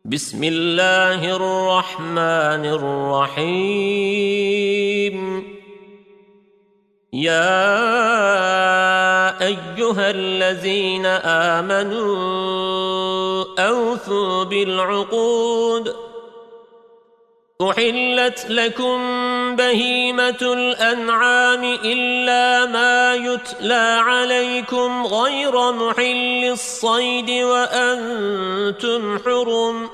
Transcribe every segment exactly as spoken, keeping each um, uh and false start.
بسم الله الرحمن الرحيم. يا أيها الذين آمنوا أوفوا بالعقود. أحلت لكم بهيمة الأنعام إلا ما يتلى عليكم غير محل الصيد وأنتم حرم.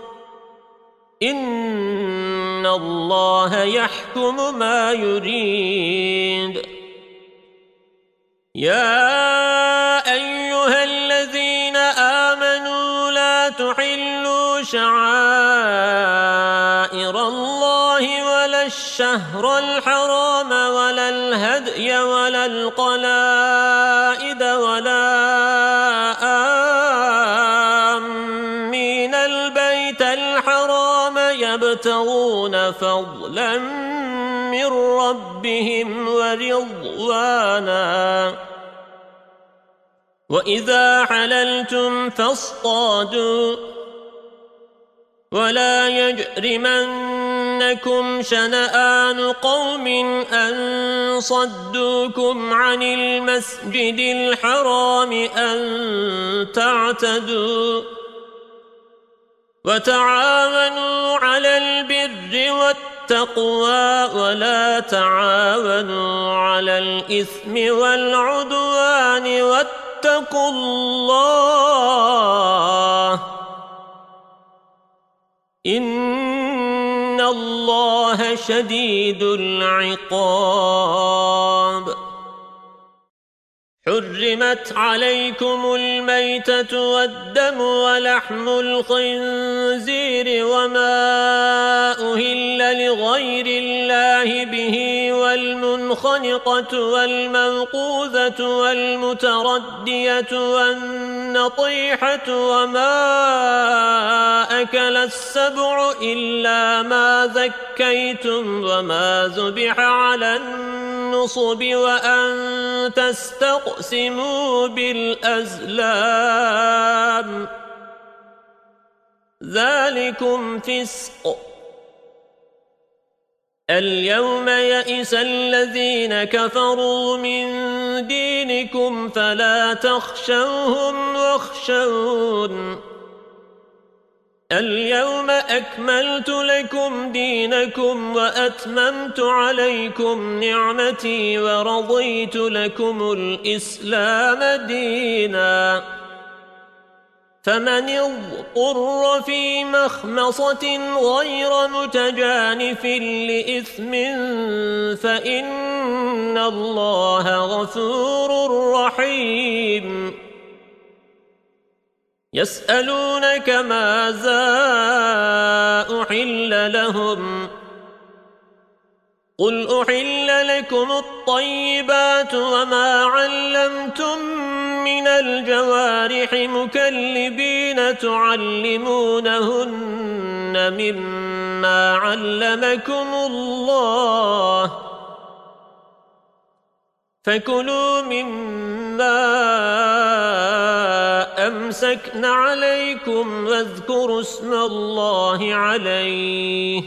إن الله يحكم ما يريد. يا أيها الذين آمنوا لا تحلوا شعائر الله ولا الشهر الحرام ولا الهدي ولا القلائد ولا آمين البيت الحرام يبتغون فضلا من ربهم ورضوانا. وإذا حللتم فاصطادوا ولا يجرمنكم شنآن قوم أن صدوكم عن المسجد الحرام أن تعتدوا. وتعاونوا على البر والتقوى ولا تعاونوا على الإثم والعدوان واتقوا الله إن الله شديد العقاب. حرمت عليكم الميتة والدم ولحم الخنزير وما أهل لغير الله به والمنخنقة والموقوذة والمتردية والنطيحة وما أكل السبع إلا ما ذكيتم وما ذبح على النصب وأن تستقسموا بالأزلام ذلكم فسق. اليوم يئس الذين كفروا من دينكم فلا تخشوهم واخشون. اليوم أكملت لكم دينكم وأتممت عليكم نعمتي ورضيت لكم الإسلام دينا. فمن اضطر في مخمصة غير متجانف لإثم فإن الله غفور رحيم. يسألونك ماذا أحل لهم قل أحل لكم الطيبات وما علمتم من الجوارح مكلبين تعلمونهن مما علمكم الله فكلوا مما أمسكن عليكم واذكروا اسم الله عليه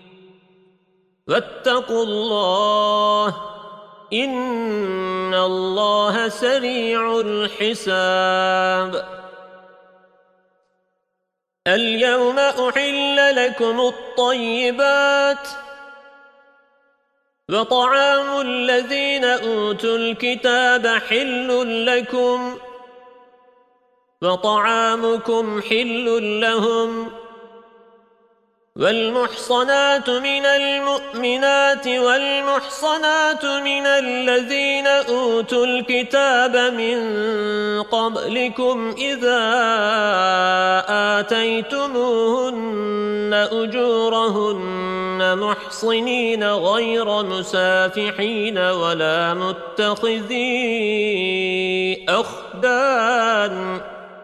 واتقوا الله إن الله سريع الحساب. اليوم أحل لكم الطيبات وطعام الذين أوتوا الكتاب حل لكم وطعامكم حل لهم. والمحصنات من المؤمنات والمحصنات من الذين أوتوا الكتاب من قبلكم إذا آتيتموهن أجورهن محصنين غير مسافحين ولا متخذي أخدان.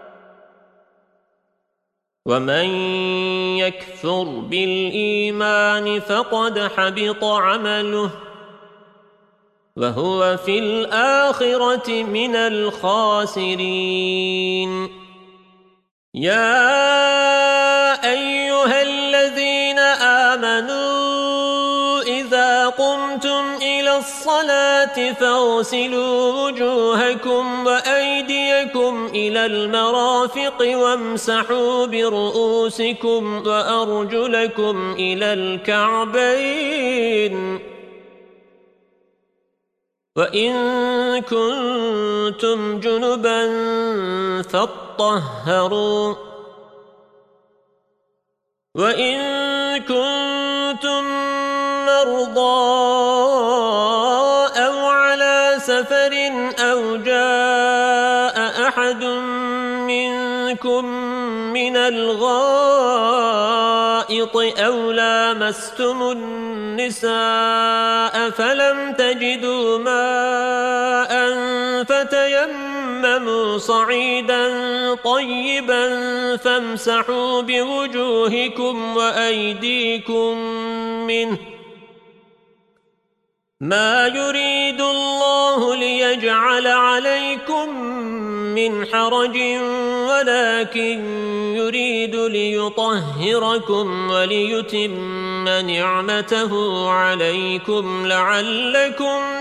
ومن يكفر بالإيمان فقد حبط عمله وهو في الآخرة من الخاسرين. يا أيها قمتم إلى الصلاة فاغسلوا وجوهكم وأيديكم إلى المرافق وامسحوا برؤوسكم وأرجلكم إلى الكعبين وإن كنتم جنبا فاطهروا وإن كنتم مرضى أو على سفر أو جاء أحد منكم من الغائط أو لامستم النساء فلم تجدوا ماء فتيمموا صعيدا طيبا فامسحوا بوجوهكم وأيديكم منه ما يريد الله ليجعل عليكم من حرج ولكن يريد ليطهركم وليتم نعمته عليكم لعلكم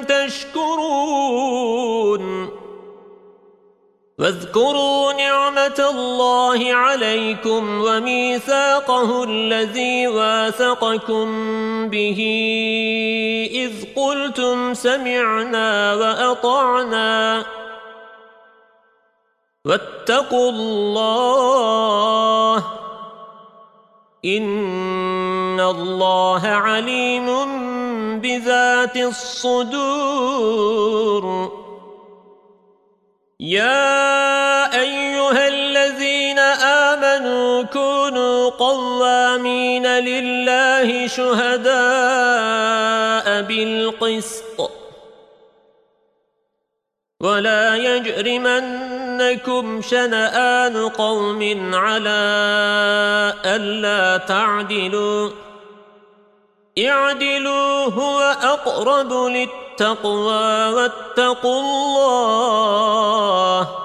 تشكرون واذكروا نعمة الله عليكم وميثاقه الذي واثقكم به إذ قلتم سمعنا وأطعنا واتقوا الله إن الله عليم بذات الصدور يا أيها الذين آمنوا كونوا قوامين لله شهداء بالقسط ولا يجرمنكم شنآن قوم على ألا تعدلوا اعدلوا هو أقرب للتقوى واتقوا الله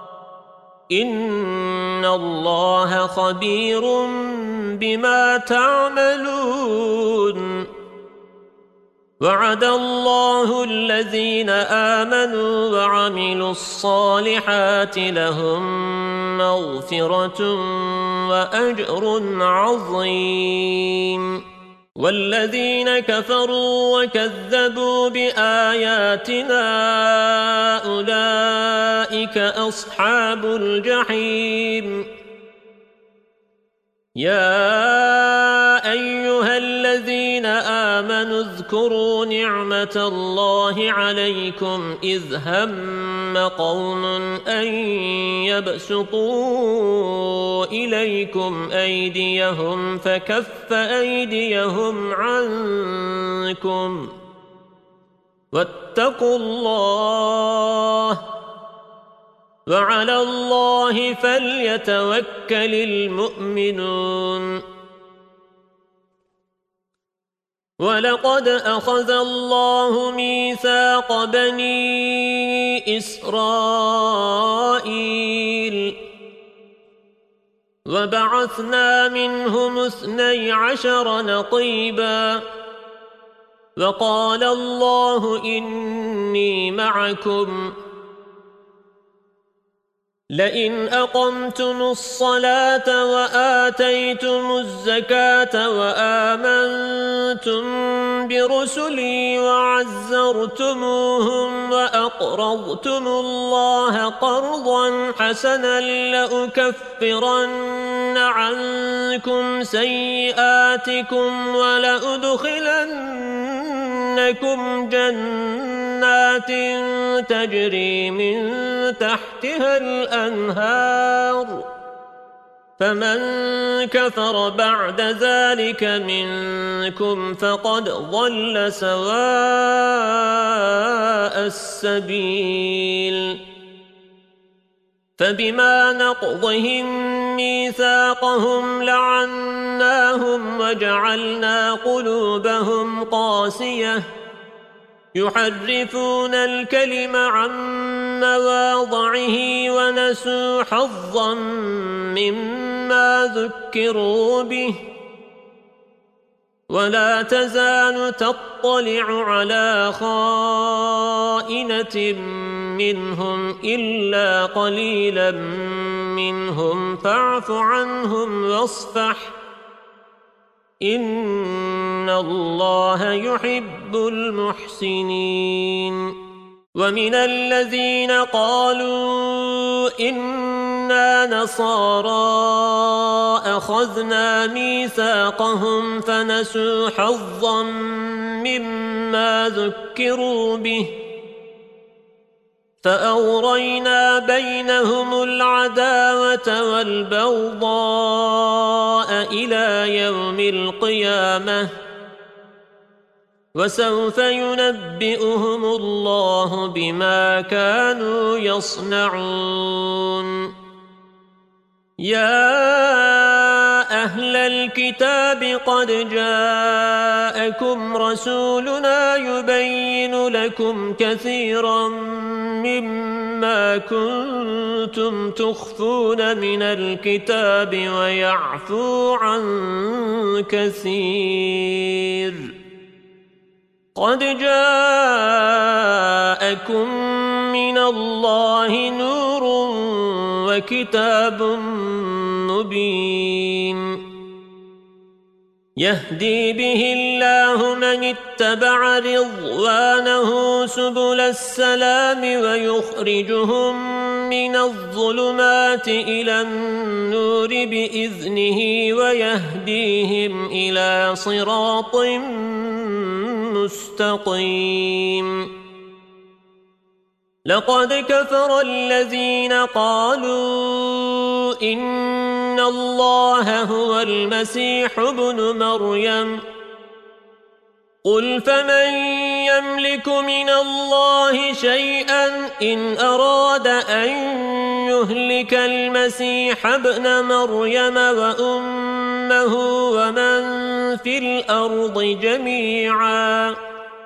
إن الله خبير بما تعملون وعد الله الذين آمنوا وعملوا الصالحات لهم مغفرة وأجر عظيم والذين كفروا وكذبوا بآياتنا أولئك أصحاب الجحيم يا أيها الذين آمنوا اذكروا نعمة الله عليكم إذ هم قوم أن يبسطوا إليكم أيديهم فكف أيديهم عنكم واتقوا الله وعلى الله فليتوكل المؤمنون ولقد أخذ الله ميثاق بني إسرائيل وبعثنا منهم اثني عشر نقيبا وقال الله إني معكم لئن أقمتم الصلاة وآتيتم الزكاة وآمنتم برسلي وعزرتموهم وأقرضتم الله قرضا حسنا لأكفرن عنكم سيئاتكم ولأدخلنكم جنات تجري من تحتها الأنهار فمن كفر بعد ذلك منكم فقد ضل سواء السبيل فبما نقضهم ميثاقهم لعناهم وجعلنا قلوبهم قاسية يحرفون الكلم عن مواضعه ونسوا حظا مما ذكروا به ولا تزال تطلع على خائنة منهم إلا قليلا منهم فاعف عنهم واصفح إن الله يحب المحسنين. ومن الذين قالوا إنا نصارى أخذنا ميثاقهم فنسوا حظا مما ذكروا به فأغرينا بينهم العداوة والبغضاء إلى يوم القيامة وسوف ينبئهم الله بما كانوا يصنعون. يا أهل الكتاب قد جاءكم رسولنا يبين لكم كثيرا مما كنتم تخفون من الكتاب ويعفو عن كثير. قد جاءكم من الله نور وكتاب مبين يهدي به الله من اتبع رضوانه سبل السلام ويخرجهم من الظلمات إلى النور بإذنه ويهديهم إلى صراط مستقيم. لقد كفر الذين قالوا إن الله هو المسيح ابن مريم قل فمن يملك من الله شيئا إن أراد أن يهلك المسيح ابن مريم وأمه ومن في الأرض جميعا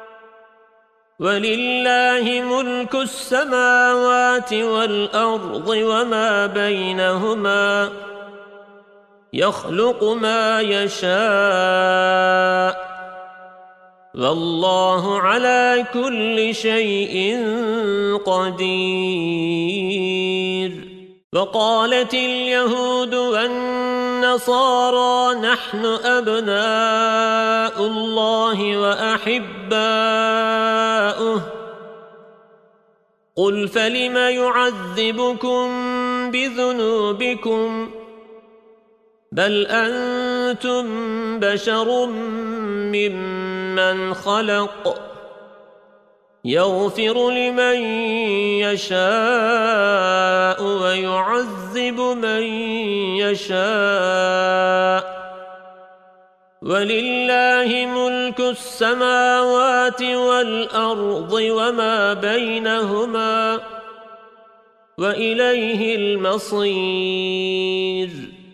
ولله ملك السماوات والأرض وما بينهما يخلق ما يشاء والله على كل شيء قدير. وقالت اليهود والنصارى نحن أبناء الله وأحباؤه قل فلم يعذبكم بذنوبكم بل أنتم بشر ممن خلق يغفر لمن يشاء ويعذب من يشاء ولله ملك السماوات والأرض وما بينهما وإليه المصير.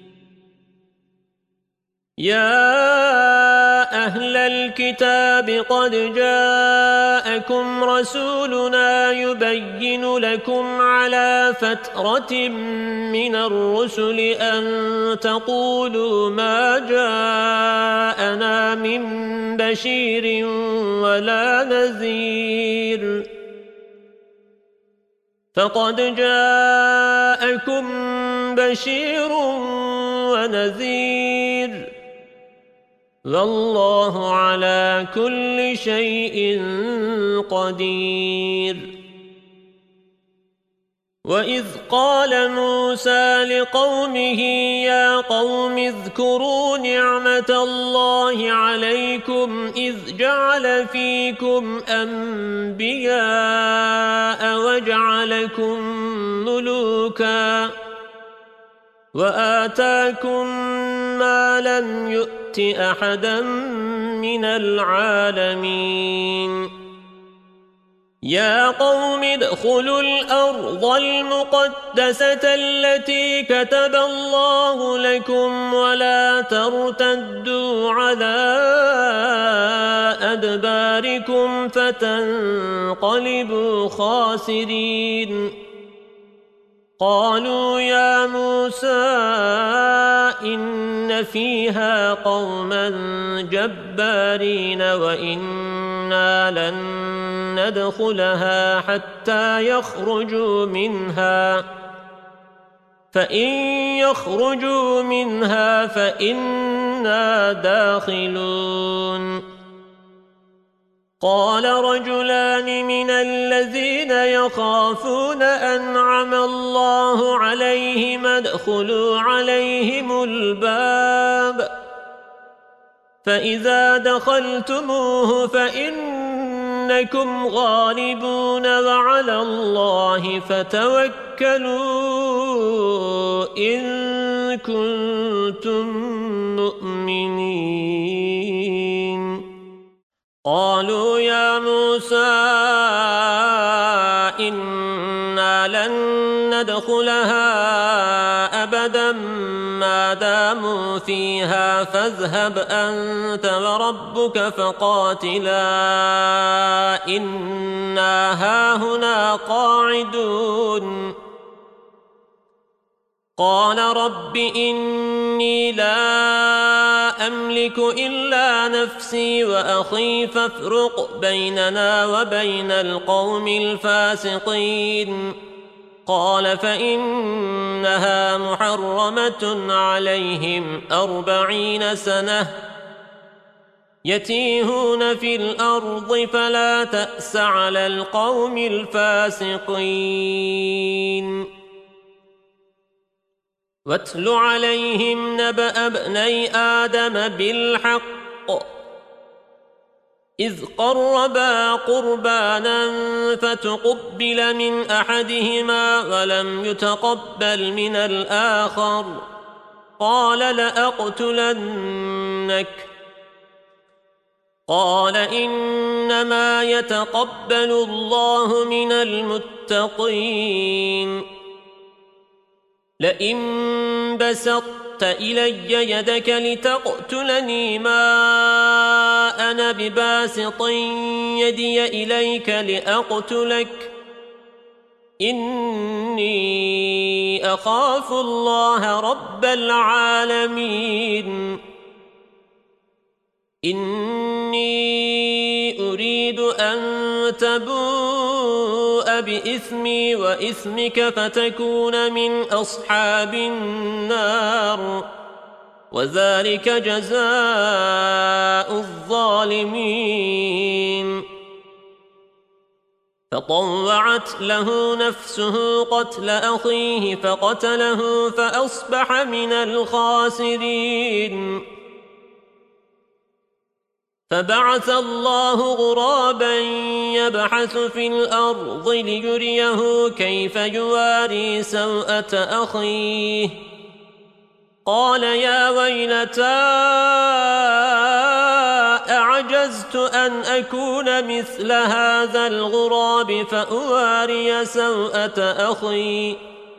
يا أهل الكتاب قد جاءكم رسولنا يبين لكم على فترة من الرسل أن تقولوا ما جاءنا من بشير ولا نذير فقد جاءكم بشير ونذير والله على كل شيء قدير. وإذ قال موسى لقومه يا قوم اذكروا نعمة الله عليكم إذ جعل فيكم أنبياء وجعلكم ملوكا وآتاكم ما لم يؤت أحدا من العالمين. يا قوم ادخلوا الأرض المقدسة التي كتب الله لكم ولا ترتدوا على أدباركم فتنقلبوا خاسرين. قالوا يا موسى إن فيها قوما جبارين وإنا لن ندخلها حتى يخرجوا منها فإن يخرجوا منها فإنا داخلون قال رجلان من الذين يخافون أنعم الله عليهم ادخلوا عليهم الباب فإذا دخلتموه فإنكم غالبون وعلى الله فتوكلوا إن كنتم مؤمنين قالوا يا موسى إنا لن ندخلها أبدا ما داموا فيها فاذهب أنت وربك فقاتلا إنا هاهنا قاعدون قال رب إني لا أملك إلا نفسي وأخي فافرق بيننا وبين القوم الفاسقين قال فإنها محرمة عليهم أربعين سنة يتيهون في الأرض فلا تأس على القوم الفاسقين واتل عليهم نبأ ابني آدم بالحق إذ قربا قربانا فتقبل من أحدهما ولم يتقبل من الآخر قال لأقتلنك قال إنما يتقبل الله من المتقين لئن بسطت إلي يدك لتقتلني ما أنا بباسط يدي إليك لأقتلك إني أخاف الله رب العالمين إني أريد أن تبوء بإثمي وإثمك فتكون من أصحاب النار وذلك جزاء الظالمين فطوعت له نفسه قتل أخيه فقتله فأصبح من الخاسرين فبعث الله غرابا يبحث في الأرض ليريه كيف يواري سوءة أخيه قال يا ويلتى أعجزت أن أكون مثل هذا الغراب فأواري سوءة أخي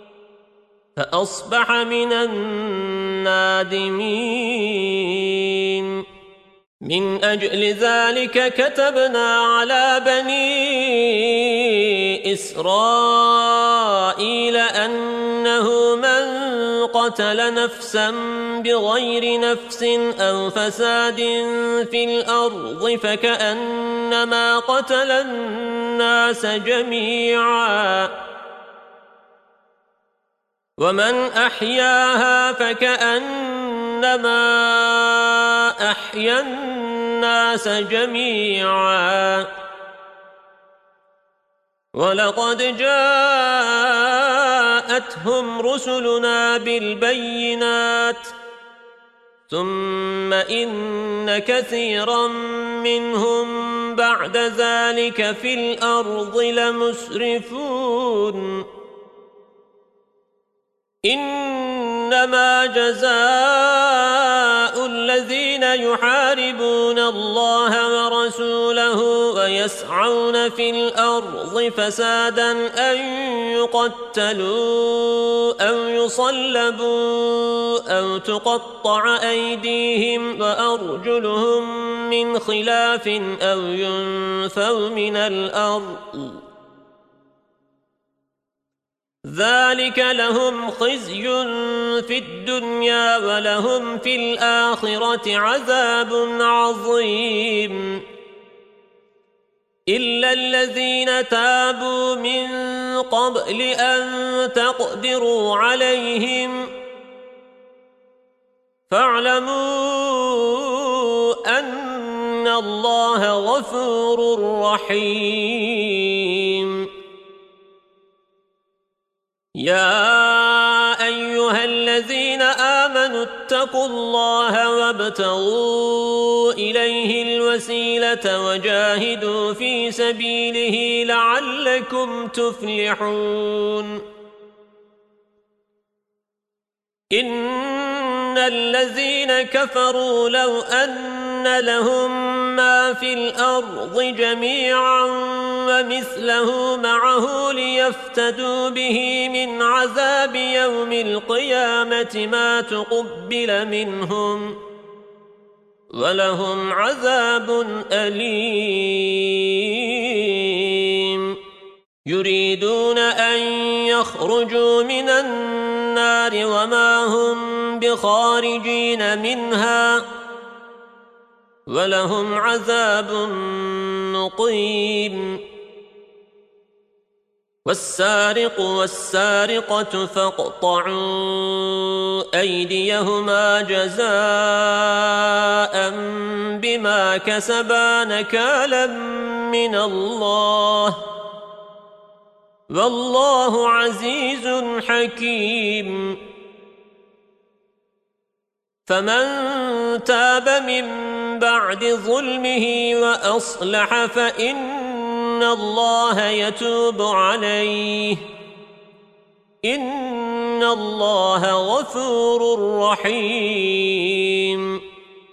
فأصبح من النادمين من أجل ذلك كتبنا على بني إسرائيل أنه من قتل نفسا بغير نفس أو فساد في الأرض فكأنما قتل الناس جميعا ومن أحياها فكأنما أحيا الناس جميعا ولقد جاءتهم رسلنا بالبينات ثم إن كثيرا منهم بعد ذلك في الأرض لمسرفون إنما جزاء الذين يحاربون الله ورسوله ويسعون في الأرض فسادا أن يقتلوا أو يصلبوا أو تقطع أيديهم وأرجلهم من خلاف أو ينفوا من الأرض ذلك لهم خزي في الدنيا ولهم في الآخرة عذاب عظيم إلا الذين تابوا من قبل أن تقدروا عليهم فاعلموا أن الله غفور رحيم يا أيها الذين آمنوا اتقوا الله وابتغوا إليه الوسيلة وجاهدوا في سبيله لعلكم تفلحون إن الذين كفروا لو أن لهم ما في الأرض جميعا ومثله معه ليفتدوا به من عذاب يوم القيامة ما تقبل منهم ولهم عذاب أليم يريدون أن يخرجوا من النار وما هم بخارجين منها ولهم عذاب مقيم والسارق والسارقة فاقطعوا أيديهما جزاء بما كسبا نكالا من الله والله عزيز حكيم فمن تاب من بعد ظلمه وأصلح فإن الله يتوب عليه إن الله غفور رحيم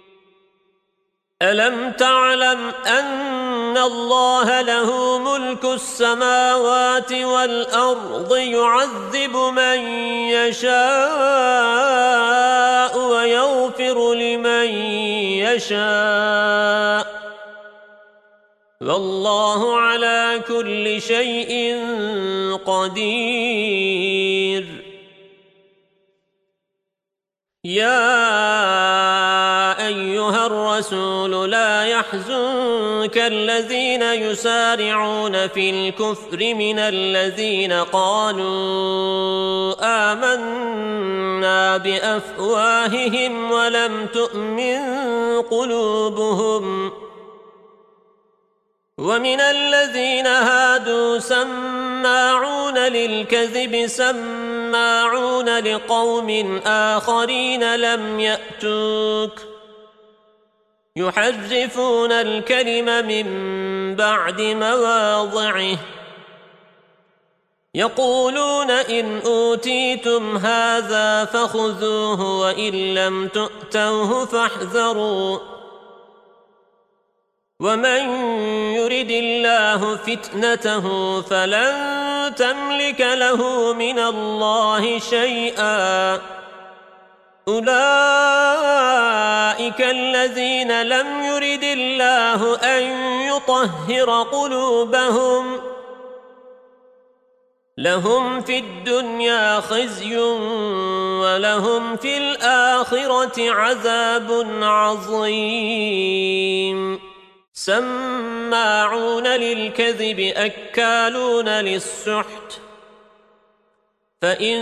ألم تعلم أن الله له ملك السماوات والأرض يعذب من يشاء ويغفر لمن يشاء والله على كل شيء قدير يا أيها الرسول لا يحزنك الذين يسارعون في الكفر من الذين قالوا آمنا بأفواههم ولم تؤمن قلوبهم ومن الذين هادوا سماعون للكذب سماعون لقوم آخرين لم يأتوك يحرفون الكلم من بعد مواضعه يقولون إن أوتيتم هذا فخذوه وإن لم تؤتوه فاحذروا ومن يرد الله فتنته فلن تملك له من الله شيئا أولئك الذين لم يرد الله أن يطهر قلوبهم لهم في الدنيا خزي ولهم في الآخرة عذاب عظيم سماعون للكذب أكالون للسحت فإن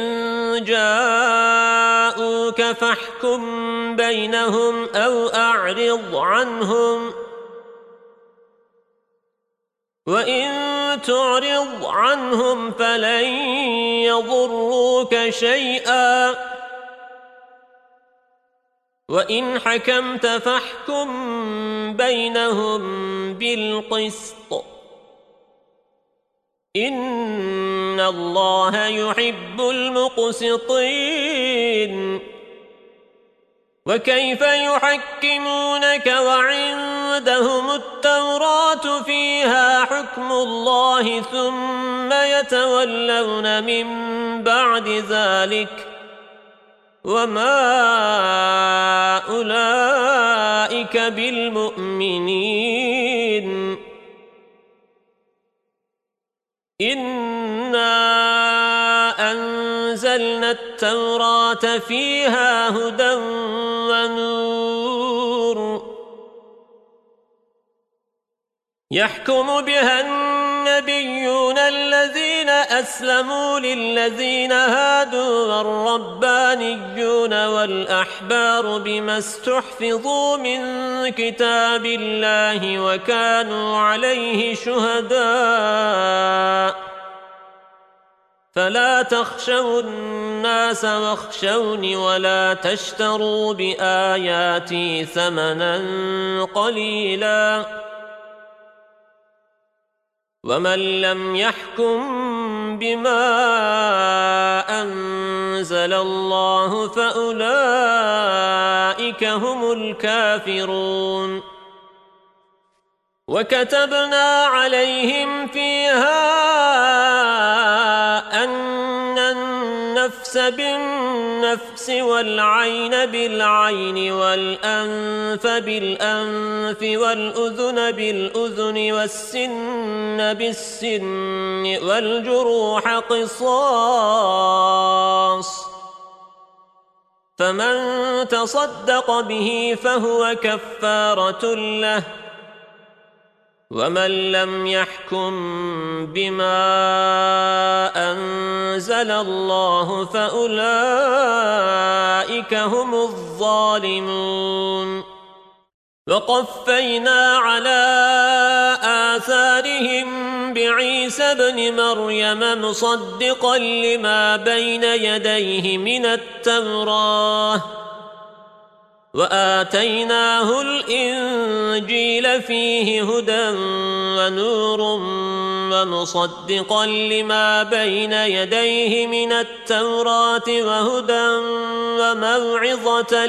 جاءوك فاحكم بينهم أو أعرض عنهم وإن تعرض عنهم فلن يضروك شيئا وإن حكمت فاحكم بينهم بالقسط إن الله يحب المقسطين وكيف يحكمونك وعندهم التوراة فيها حكم الله ثم يتولون من بعد ذلك وما أولئك بالمؤمنين إنا نزلنا التوراة فيها هدى ونور يحكم بها النبيون الذين أسلموا للذين هادوا والربانيون والأحبار بما استحفظوا من كتاب الله وكانوا عليه شهداء فلا تخشوا الناس واخشوني ولا تشتروا بآياتي ثمنا قليلا ومن لم يحكم بما أنزل الله فأولئك هم الكافرون وكتبنا عليهم فيها أن النفس بالنفس والعين بالعين والأنف بالأنف والأذن بالأذن والسن بالسن والجروح قصاص فمن تصدق به فهو كفارة له ومن لم يحكم بما أنزل الله فأولئك هم الظالمون وقفينا على آثارهم بعيسى ابن مريم مصدقا لما بين يديه من التوراة وآتيناه الإنجيل فيه هدى ونور ومصدقا لما بين يديه من التوراة وهدى وموعظة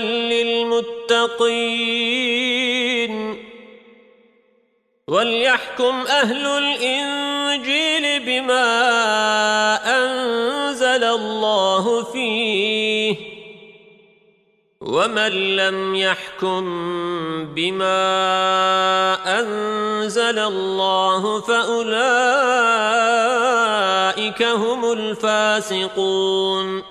للمتقين وليحكم أهل الإنجيل بما أنزل الله فيه ومن لم يحكم بما أنزل الله فأولئك هم الفاسقون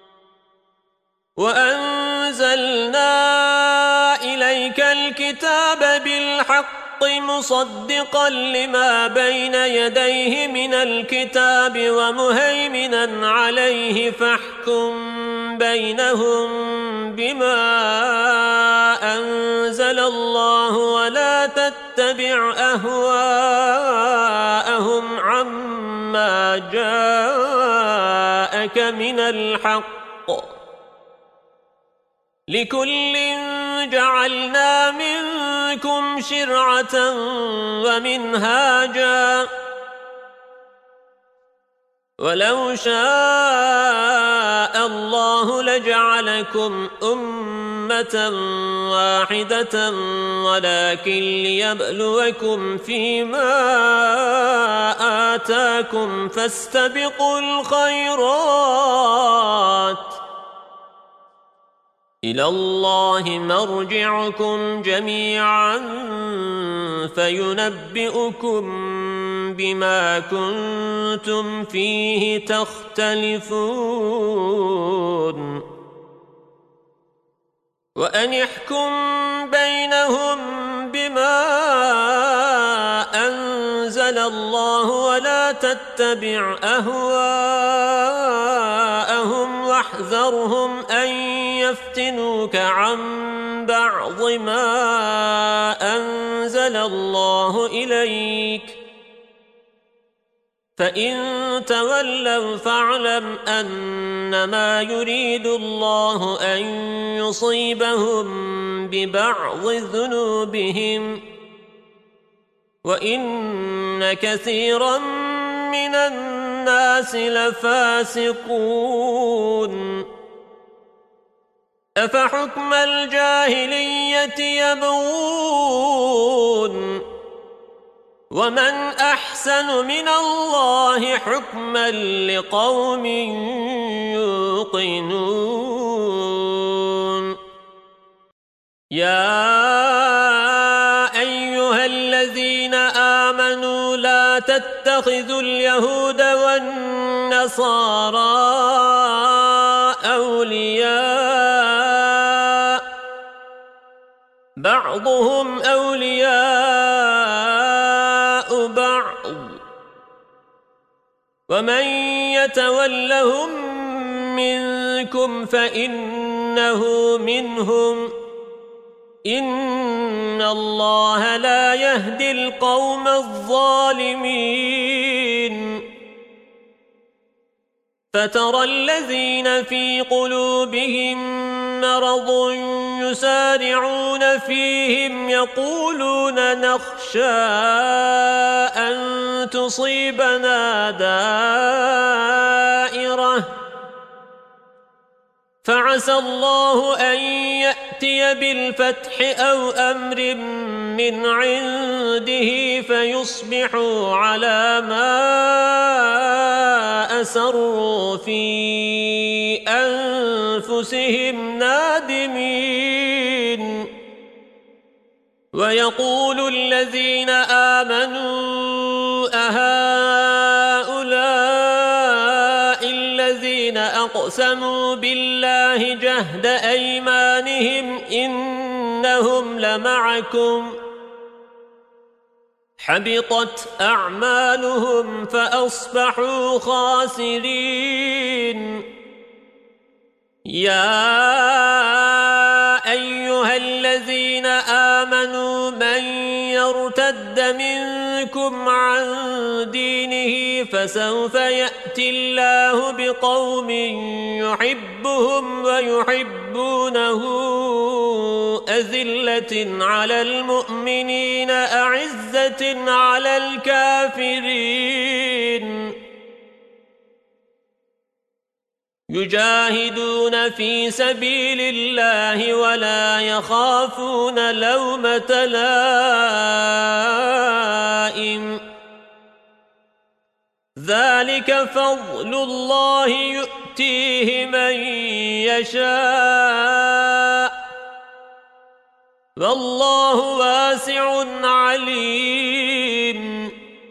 وأنزلنا إليك الكتاب بالحق مصدقا لما بين يديه من الكتاب ومهيمنا عليه فاحكم بينهم بما أنزل الله ولا تتبع أهواءهم عما جاءك من الحق لكل جعلنا منكم شرعة ومنهاجا ولو شاء الله لجعلكم أمة واحدة ولكن ليبلوكم فيما آتاكم فاستبقوا الخيرات إلى الله مرجعكم جميعا فينبئكم بما كنتم فيه تختلفون وأن يحكم بينهم بما أنزل الله ولا تتبع أهواءهم واحذرهم أن يفتنوك عن بعض ما أنزل الله إليك فإن تولوا فاعلم أنما يريد الله أن يصيبهم ببعض ذنوبهم وإن كثيرا من الناس لفاسقون أفحكم الجاهلية يبغون ومن أحسن من الله حكما لقوم يوقنون يا أيها الذين آمنوا لا تتخذوا اليهود والنصارى بعضهم أولياء بعض ومن يتولهم منكم فإنه منهم إن الله لا يهدي القوم الظالمين فترى الذين في قلوبهم مرض يسارعون فيهم يقولون نخشى أن تصيبنا دائرة فعسى الله أن يأتي بالفتح أو أمر من عنده فيصبحوا على ما أسروا في أنفسهم نادمين ويقول الذين آمنوا أهؤلاء الذين أقسموا بالله جهد أيمانهم إنهم لمعكم حبطت أعمالهم فأصبحوا خاسرين يا أيها الذين آمنوا من يرتد منكم عن دينه فسوف يأتي الله بقوم يحبهم ويحبونه أذلة على المؤمنين أعزة على الكافرين يجاهدون في سبيل الله ولا يخافون لومة لائم ذلك فضل الله يؤتيه من يشاء والله واسع عليم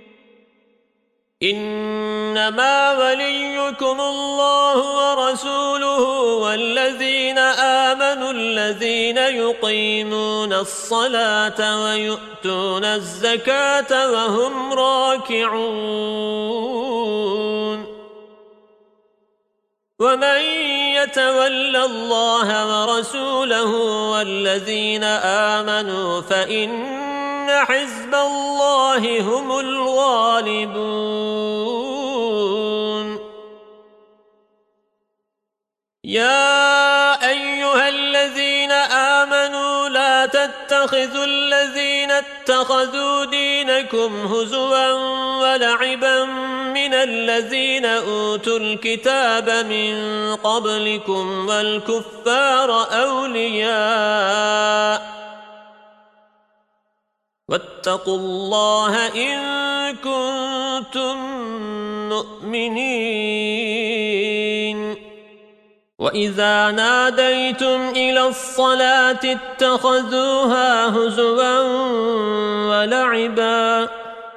إنما وليكم الله ورسوله والذين آمنوا الذين يقيمون الصلاة ويؤتون الزكاة وهم راكعون ومن يتول الله ورسوله والذين آمنوا فإن حزب الله هم الغالبون يا أيها الذين آمنوا لا تتخذوا الذين اتخذوا دينكم هزوا ولعبا من الذين أوتوا الكتاب من قبلكم والكفار أولياء واتقوا الله إن كنتم مؤمنين وإذا ناديتم إلى الصلاة اتخذوها هزوا ولعبا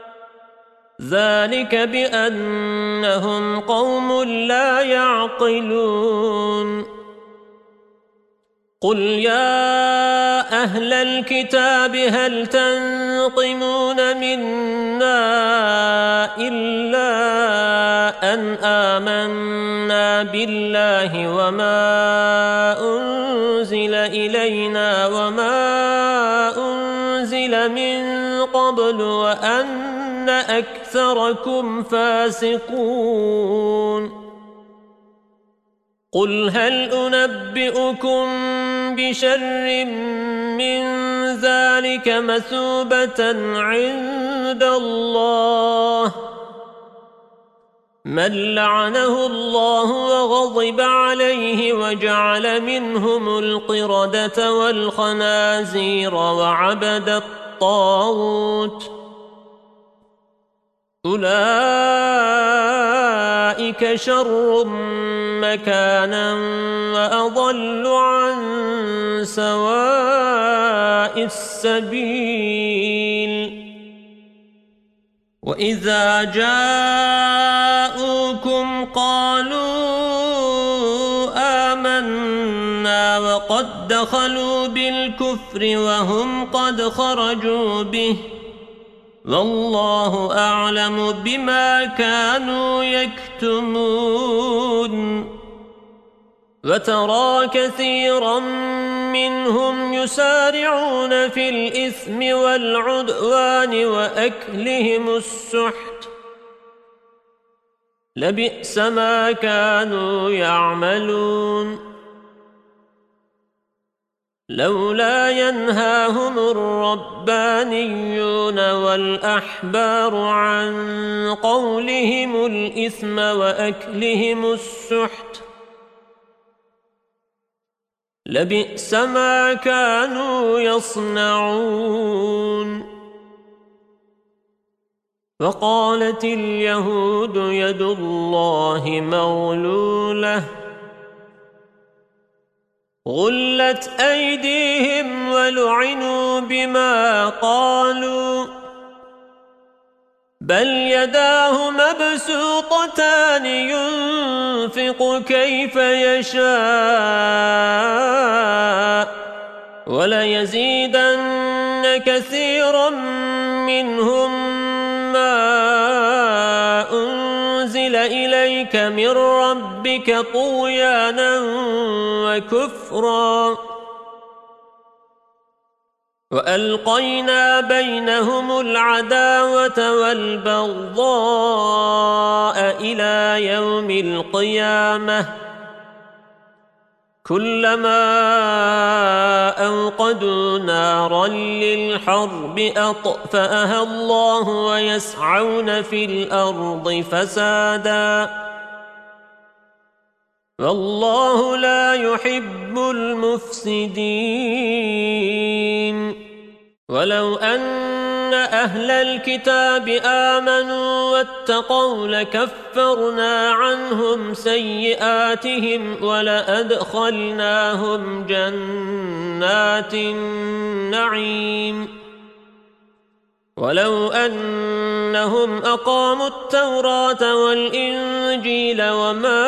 ذلك بأنهم قوم لا يعقلون قل يا أهل الكتاب هل تنقمون منا إلا أن آمنا بالله وما أنزل إلينا وما أنزل من قبل وأن أكثركم فاسقون قل هل أنبئكم بشر من ذلك مثوبة عند الله من لعنه الله وغضب عليه وجعل منهم القردة والخنازير وعبد الطاغوت أولئك شر مكانا وأضل عن سواء السبيل وإذا جاءوكم قالوا آمنا وقد دخلوا بالكفر وهم قد خرجوا به والله أعلم بما كانوا يكتمون وترى كثيرا منهم يسارعون في الإثم والعدوان وأكلهم السحت لبئس ما كانوا يعملون لولا ينهاهم الربانيون والأحبار عن قولهم الإثم وأكلهم السحت لبئس ما كانوا يصنعون وقالت اليهود يد الله مغلولة غلت أيديهم ولعنوا بما قالوا بل يداه مبسوطتان ينفق كيف يشاء وليزيدن كثيرا منهم ما أنزل إليك من ربك طغيانا وكفرا وألقينا بينهم العداوة والبغضاء إلى يوم القيامة كلما أوقدوا نارا للحرب أطفأها الله ويسعون في الأرض فسادا والله لا يحب المفسدين ولو أن أهل الكتاب آمنوا واتقوا لكفرنا عنهم سيئاتهم ولأدخلناهم جنات النعيم ولو أنهم أقاموا التوراة والإنجيل وما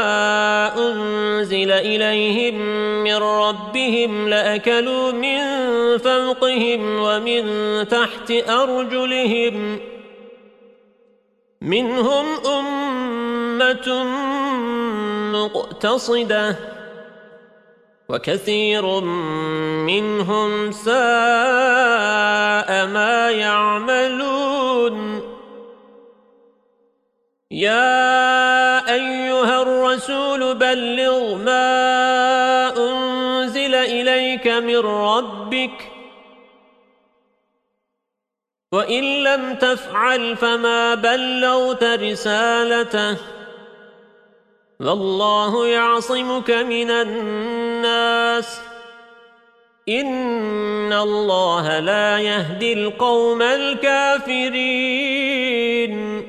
أنزل إليهم من ربهم لأكلوا من فوقهم ومن تحت أرجلهم منهم أمة مقتصدة وكثير منهم ساء ما يعملون يا أيها الرسول بلغ ما أنزل إليك من ربك وإن لم تفعل فما بلغت رسالته والله يعصمك من الناس إن الله لا يهدي القوم الكافرين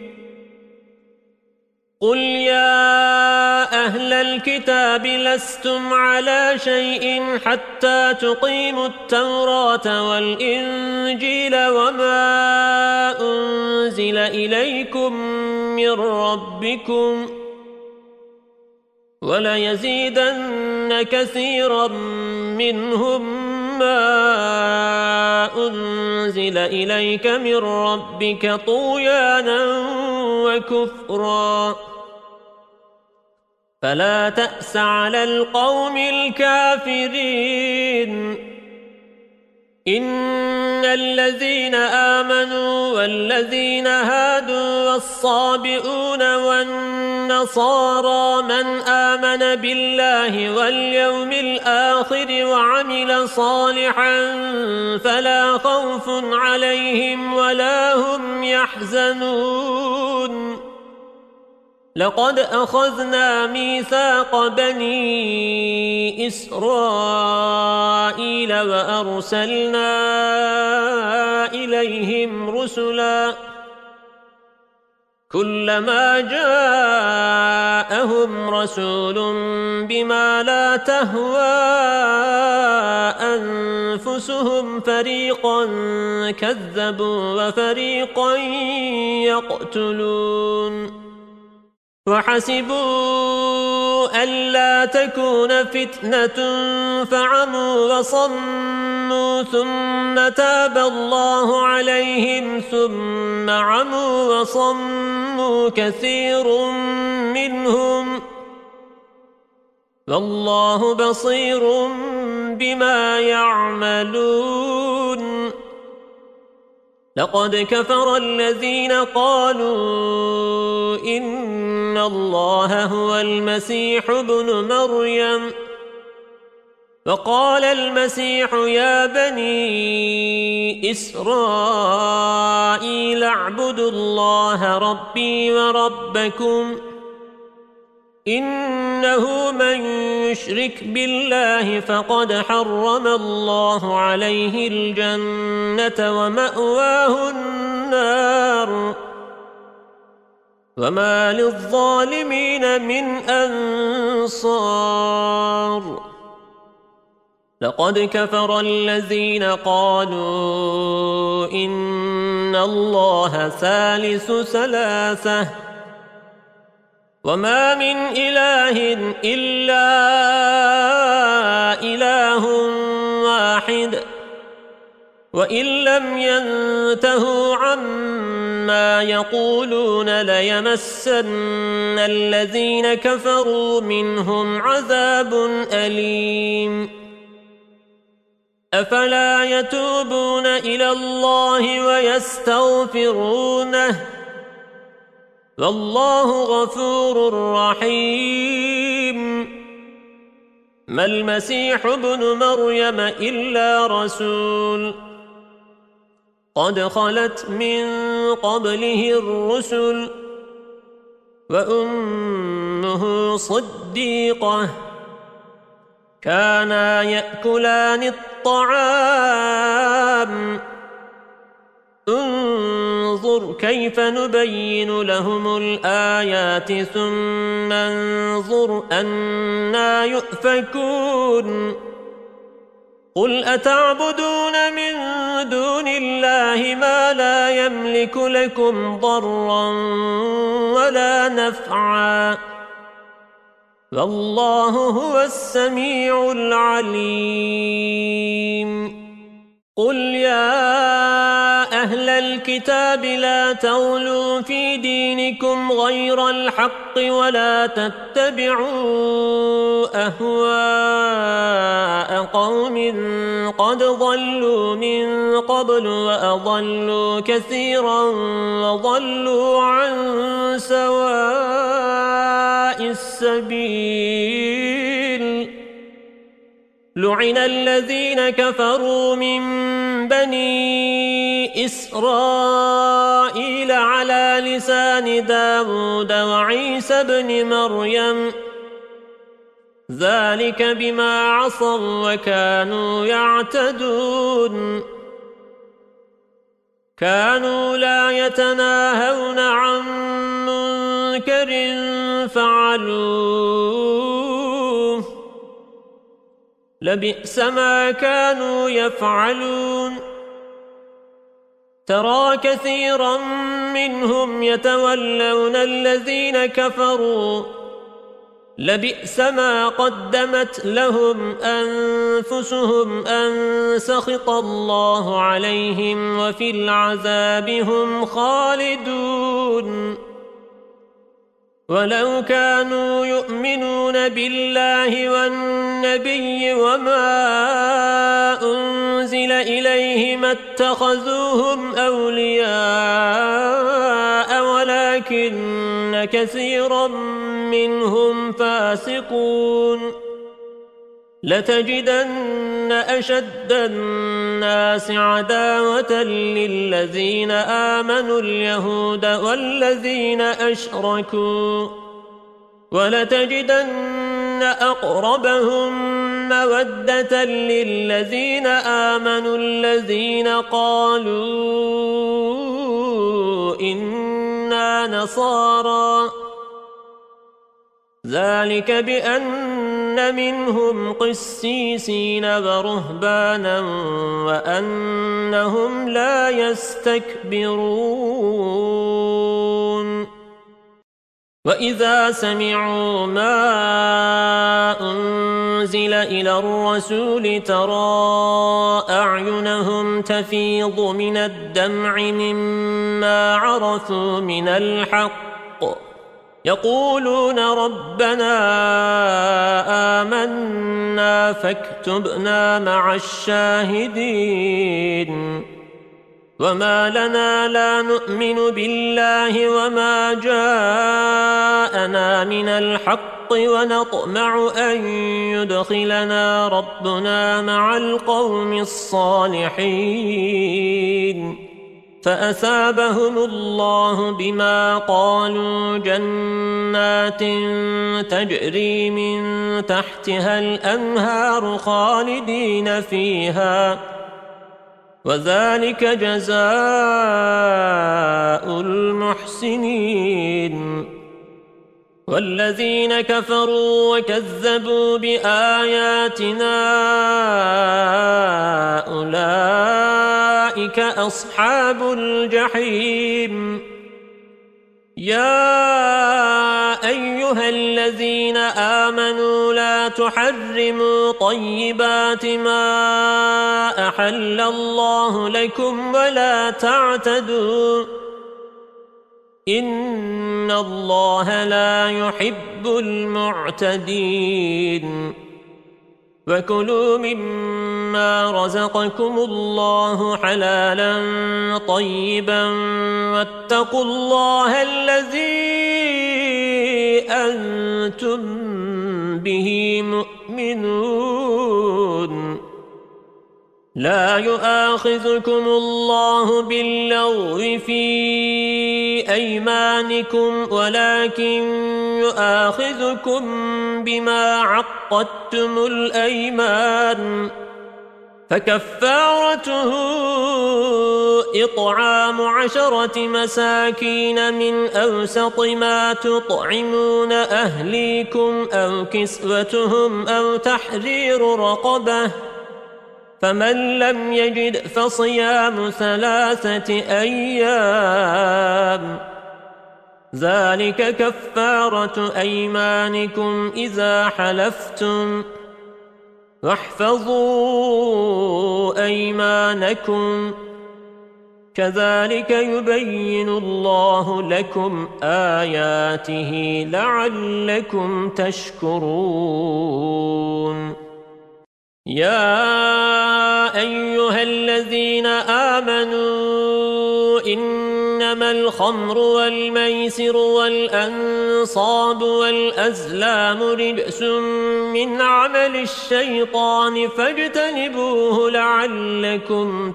قل يا أهل الكتاب لستم على شيء حتى تقيموا التوراة والإنجيل وما أنزل إليكم من ربكم وليزيدن كثيرا منهم ما أنزل إليك من ربك طغيانا وكفرا فلا تأس على القوم الكافرين إن الذين آمنوا والذين هادوا والصابئون والنصارى من آمن بالله واليوم الآخر وعمل صالحا فلا خوف عليهم ولا هم يحزنون لقد أخذنا ميثاق بني إسرائيل وأرسلنا إليهم رسلا كلما جاءهم رسول بما لا تهوى أنفسهم فريقا كذبوا وفريقا يقتلون وحسبوا ألا تكون فتنة فعموا وصموا ثم تاب الله عليهم ثم عموا وصموا كثير منهم والله بصير بما يعملون. لقد كفر الذين قالوا إن الله هو المسيح ابن مريم وقال المسيح يا بني إسرائيل اعبدوا الله ربي وربكم إنه من يشرك بالله فقد حرم الله عليه الجنة ومأواه النار وما للظالمين من أنصار. لقد كفر الذين قالوا إن الله ثالث ثلاثة وما من إله إلا إله واحد وإن لم ينتهوا عما يقولون ليمسن الذين كفروا منهم عذاب أليم. أفلا يتوبون إلى الله ويستغفرونه والله غفور رحيم. ما المسيح ابن مريم إلا رسول قد خلت من قبله الرسل وأمه صديقة كانا يأكلان الطعام انظر كيف نبين لهم الآيات ثم انظر أنا يؤفكون. قل أتعبدون من دون الله ما لا يملك لكم ضرا ولا نفعا والله هو السميع العليم. قل يا أهل الكتاب لا تغلوا في دينكم غير الحق ولا تتبعوا أهواء قوم قد ضلوا من قبل وأضلوا كثيرا وضلوا عن سواء السبيل. لعن الذين كفروا من بني إسرائيل على لسان داود وعيسى بن مريم ذلك بما عصوا وكانوا يعتدون. كانوا لا يتناهون عن منكر فعلوه لبئس ما كانوا يفعلون. ترى كثيرا منهم يتولون الذين كفروا لبئس ما قدمت لهم أنفسهم أن سخط الله عليهم وفي العذاب هم خالدون. ولو كانوا يؤمنون بالله والنبي وما أنزل إليه ما اتخذوهم أولياء ولكن كثيرا منهم فاسقون. لتجدن أشد الناس عداوة للذين آمنوا اليهود والذين أشركوا ولتجدن أقربهم مودة للذين آمنوا الذين قالوا إنا نصارى ذلك بأن منهم قسيسين ورهبانا وأنهم لا يستكبرون. وَإِذَا سَمِعُوا مَا أُنزِلَ إِلَى الرَّسُولِ تَرَى أَعْيُنَهُمْ تَفِيضُ مِنَ الدَّمْعِ مِمَّا عَرَفُوا مِنَ الْحَقِّ يَقُولُونَ رَبَّنَا آمَنَّا فَاكْتُبْنَا مَعَ الشَّاهِدِينَ وَمَا لَنَا لَا نُؤْمِنُ بِاللَّهِ وَمَا جَاءَنَا مِنَ الْحَقِّ وَنَطْمَعُ أَن يُدْخِلَنَا رَبُّنَا مَعَ الْقَوْمِ الصَّالِحِينَ فَأَثَابَهُمُ اللَّهُ بِمَا قَالُوا جَنَّاتٍ تَجْرِي مِن تَحْتِهَا الْأَنْهَارُ خَالِدِينَ فِيهَا وَذَلِكَ جَزَاءُ الْمُحْسِنِينَ وَالَّذِينَ كَفَرُوا وَكَذَّبُوا بِآيَاتِنَا أُولَئِكَ أَصْحَابُ الْجَحِيمِ يَا أَيُّهَا الَّذِينَ آمَنُوا لَا تُحَرِّمُوا طَيِّبَاتِ مَا أَحَلَّ اللَّهُ لَكُمْ وَلَا تَعْتَدُوا إِنَّ اللَّهَ لَا يُحِبُّ الْمُعْتَدِينَ وَكُلُوا مِمَّا رَزَقَكُمُ اللَّهُ حَلَالًا طَيِّبًا وَاتَّقُوا اللَّهَ الَّذِي أَنْتُمْ بِهِ مُؤْمِنُونَ لا يؤاخذكم الله باللغو في أيمانكم ولكن يؤاخذكم بما عقدتم الأيمان فكفارته إطعام عشرة مساكين من أوسط ما تطعمون أهليكم أو كسوتهم أو تحرير رقبة فمن لم يجد فصيام ثلاثة أيام ذلك كفارة أيمانكم إذا حلفتم واحفظوا أيمانكم كذلك يبين الله لكم آياته لعلكم تشكرون يا أيها الذين آمنوا إنما الخمر والميسر والأنصاب والأزلام رجس من عمل الشيطان فاجتنبوه لعلكم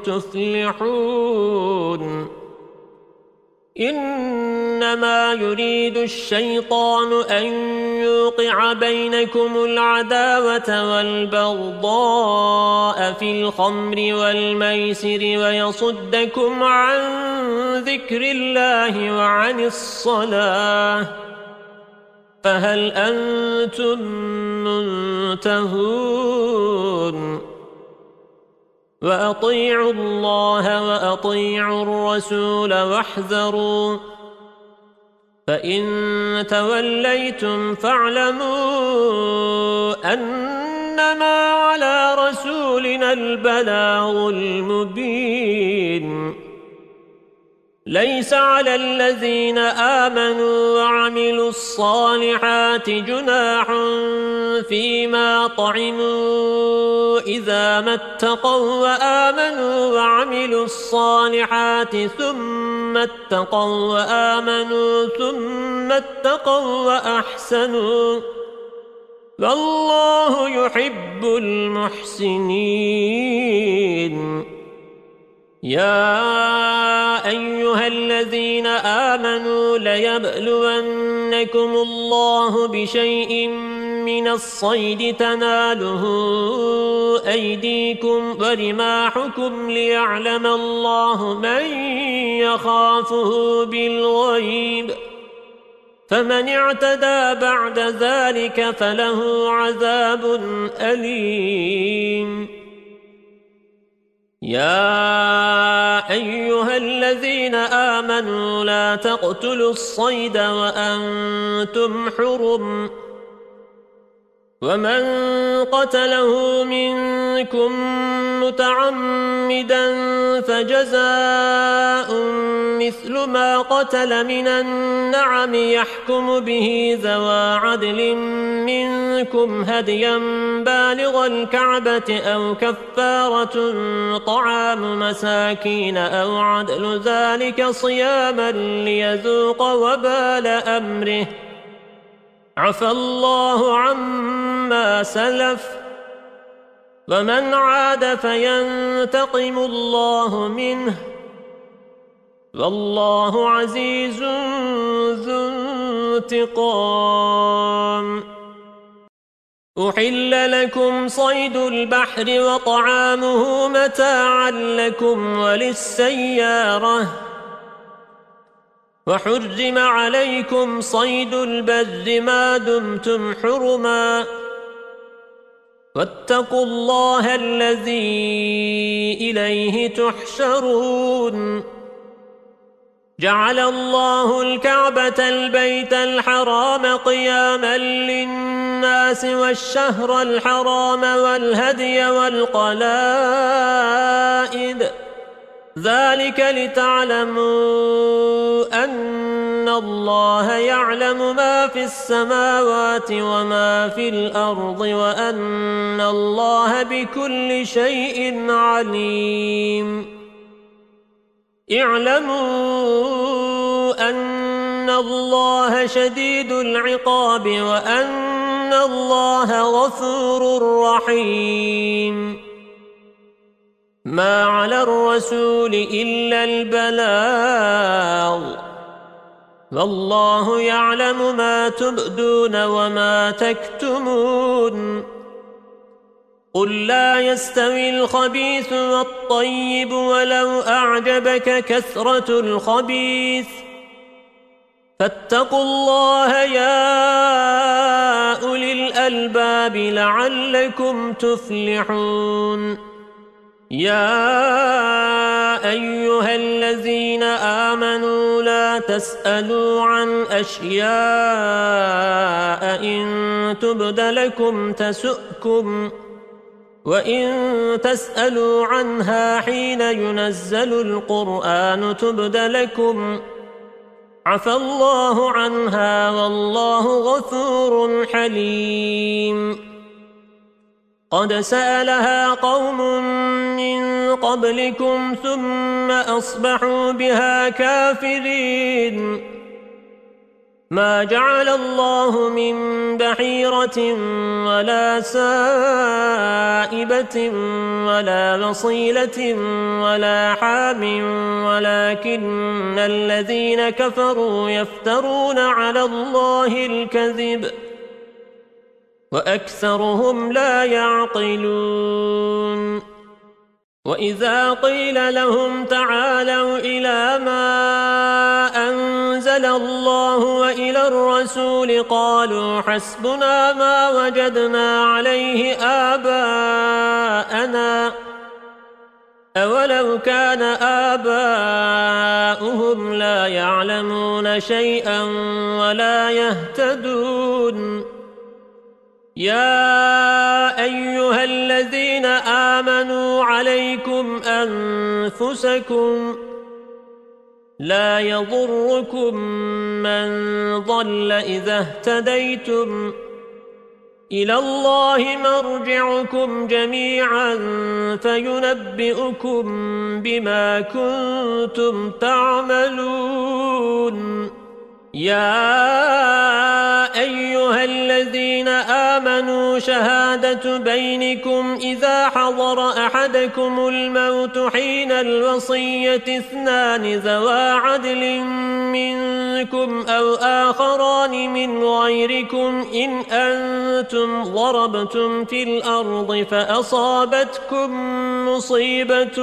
تفلحون إنما يريد الشيطان أن يوقع بينكم العداوة والبغضاء في الخمر والميسر ويصدكم عن ذكر الله وعن الصلاة فهل أنتم منتهون وأطيعوا الله وأطيعوا الرسول واحذروا فإن توليتم فاعلموا أنما على رسولنا البلاغ المبين ليس على الذين آمنوا وعملوا الصالحات جناح فيما طعموا إذا ما اتقوا وآمنوا وعملوا الصالحات ثم اتقوا وآمنوا ثم اتقوا وأحسنوا والله يحب المحسنين يا أيها الذين آمنوا ليبلونكم الله بشيء من الصيد تناله أيديكم ورماحكم ليعلم الله من يخافه بالغيب فمن اعتدى بعد ذلك فله عذاب أليم يا أيها الذين آمنوا لا تقتلوا الصيد وأنتم حرم ومن قتله منكم متعمدا فجزاء مثل ما قتل من النعم يحكم به ذوى عدل منكم هديا بالغ الكعبة أو كفارة طعام مساكين أو عدل ذلك صياما ليذوق وبال أمره عفى الله عما سلف ومن عاد فينتقم الله منه والله عزيز ذو انتقام. أحل لكم صيد البحر وطعامه متاعا لكم وللسيارة وحرم عليكم صيد البر ما دمتم حرما واتقوا الله الذي إليه تحشرون. جعل الله الكعبة البيت الحرام قياما للناس والشهر الحرام والهدي والقلائد ذلك لتعلموا أن الله يعلم ما في السماوات وما في الأرض وأن الله بكل شيء عليم. اعلموا أن الله شديد العقاب وأن الله غفور رحيم. ما على الرسول إلا البلاغ والله يعلم ما تبدون وما تكتمون. قل لا يستوي الخبيث والطيب ولو أعجبك كثرة الخبيث فاتقوا الله يا أولي الألباب لعلكم تفلحون. يا أيها الذين آمنوا لا تسألوا عن أشياء إن تبد لكم تسؤكم وإن تسألوا عنها حين ينزل القرآن تبد لكم عفى الله عنها والله غفور حليم. قد سألها قوم من قبلكم ثم أصبحوا بها كافرين. ما جعل الله من بحيرة ولا سائبة ولا وصيلة ولا حام ولكن الذين كفروا يفترون على الله الكذب وأكثرهم لا يعقلون. وإذا قيل لهم تعالوا إلى ما أنزل الله وإلى الرسول قالوا حسبنا ما وجدنا عليه آباءنا أولو كان آباؤهم لا يعلمون شيئا ولا يهتدون. يا أيها الذين آمنوا عليكم أنفسكم لا يضركم من ضل إذا اهتديتم إلى الله مرجعكم جميعا فينبئكم بما كنتم تعملون. يا أيها الذين آمنوا شهادة بينكم إذا حضر أحدكم الموت حين الوصية اثنان ذوى عدل منكم أو آخران من غيركم إن أنتم ضربتم في الأرض فأصابتكم مصيبة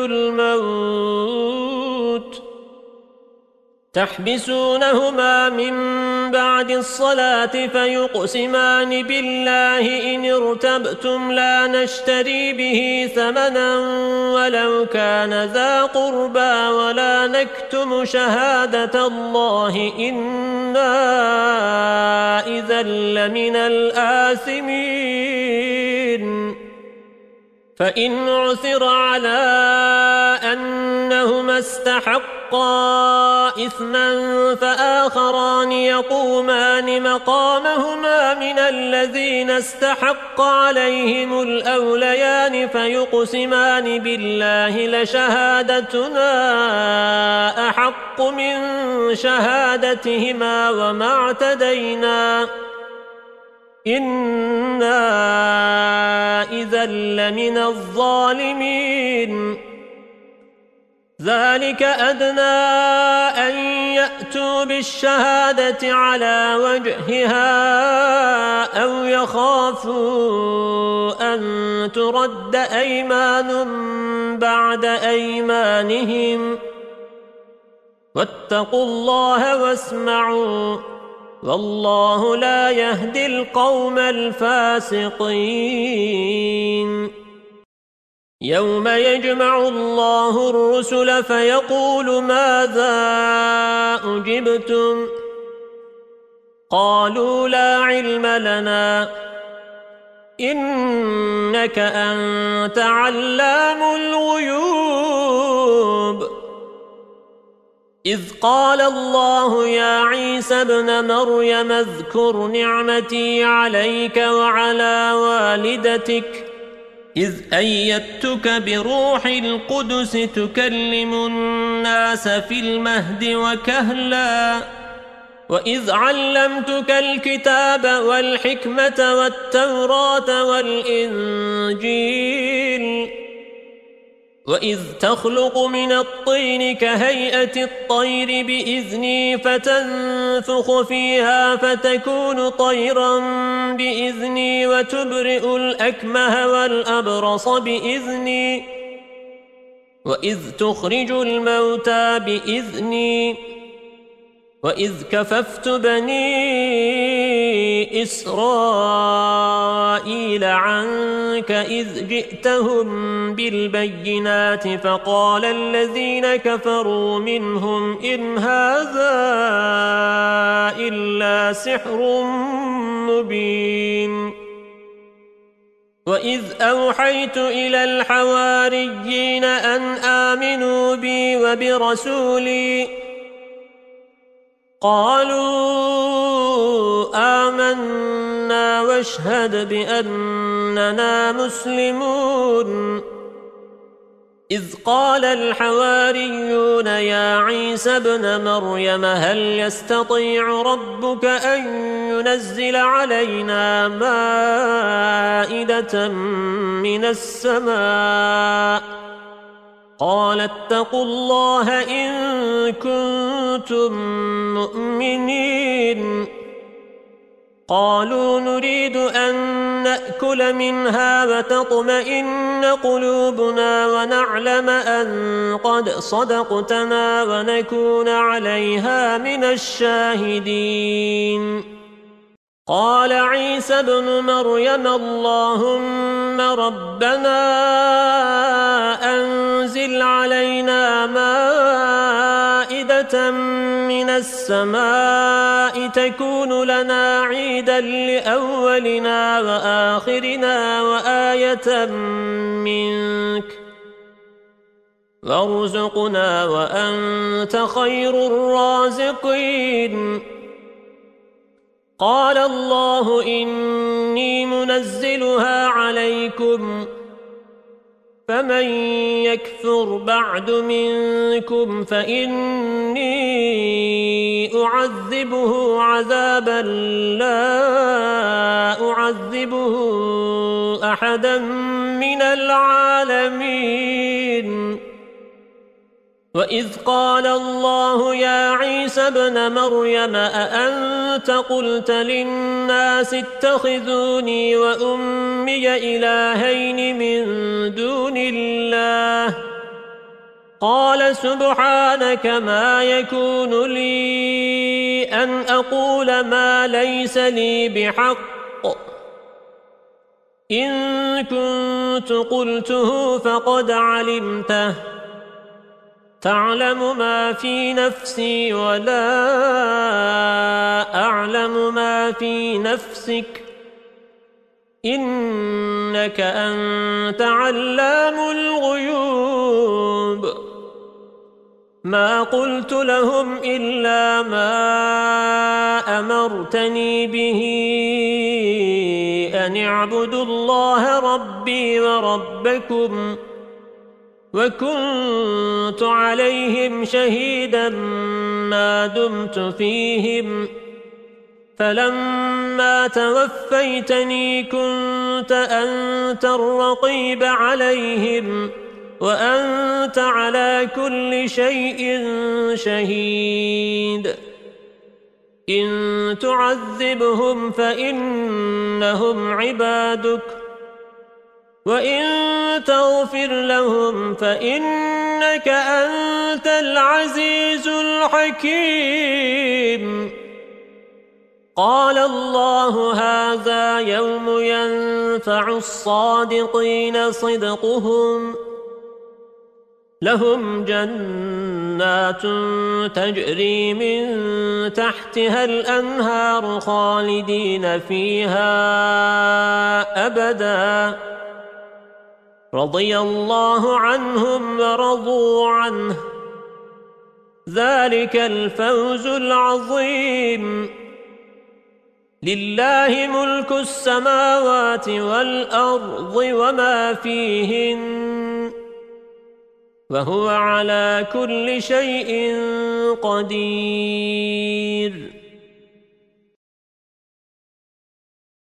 الموت تحبسونهما من بعد الصلاة فيقسمان بالله إن ارتبتم لا نشتري به ثمنا ولو كان ذا قربى ولا نكتم شهادة الله إنا إذا لمن الآثمين فإن عثر على أنهما استحقا إثما فآخران يقومان مقامهما من الذين استحق عليهم الأوليان فيقسمان بالله لشهادتنا أحق من شهادتهما وما اعتدينا إنا إذا لمن الظالمين ذلك أدنى أن يأتوا بالشهادة على وجهها أو يخافوا أن ترد أيمان بعد أيمانهم واتقوا الله واسمعوا والله لا يهدي القوم الفاسقين يوم يجمع الله الرسل فيقول ماذا أجبتم قالوا لا علم لنا إنك أنت علام الغيوب إذ قال الله يا عيسى ابن مريم اذكر نعمتي عليك وعلى والدتك إذ أيدتك بروح القدس تكلم الناس في المهد وكهلا وإذ علمتك الكتاب والحكمة والتوراة والإنجيل وإذ تخلق من الطين كهيئة الطير بإذني فتنفخ فيها فتكون طيرا بإذني وتبرئ الأكمه والأبرص بإذني وإذ تخرج الموتى بإذني وإذ كففت بني إسرائيل عنك إذ جئتهم بالبينات فقال الذين كفروا منهم إن هذا إلا سحر مبين وإذ أوحيت إلى الحواريين أن آمنوا بي وبرسولي قالوا آمنا واشهد بأننا مسلمون إذ قال الحواريون يا عيسى ابن مريم هل يستطيع ربك أن ينزل علينا مائدة من السماء قال اتقوا الله إن كنتم مؤمنين قالوا نريد أن نأكل منها وتطمئن قلوبنا ونعلم أن قد صدقتنا ونكون عليها من الشاهدين قال عيسى ابن مريم اللهم ربنا أنزل علينا مائدة من السماء تكون لنا عيدا لأولنا وآخرنا وآية منك وارزقنا وأنت خير الرازقين قال الله إني منزلها عليكم فمن يكفر بعد منكم فإني أعذبه عذابا لا أعذبه أحدا من العالمين وإذ قال الله يا عيسى ابن مريم أأنت قلت للناس اتخذوني وأمي إلهين من دون الله قال سبحانك ما يكون لي أن أقول ما ليس لي بحق إن كنت قلته فقد علمته تعلم ما في نفسي ولا أعلم ما في نفسك إنك أنت علام الغيوب ما قلت لهم إلا ما أمرتني به أن اعبدوا الله ربي وربكم وكنت عليهم شهيدا ما دمت فيهم فلما توفيتني كنت أنت الرقيب عليهم وأنت على كل شيء شهيد إن تعذبهم فإنهم عبادك وإن تغفر لهم فإنك أنت العزيز الحكيم قال الله هذا يوم ينفع الصادقين صدقهم لهم جنات تجري من تحتها الأنهار خالدين فيها أبدا رضي الله عنهم ورضوا عنه ذلك الفوز العظيم لله ملك السماوات والأرض وما فيهن وهو على كل شيء قدير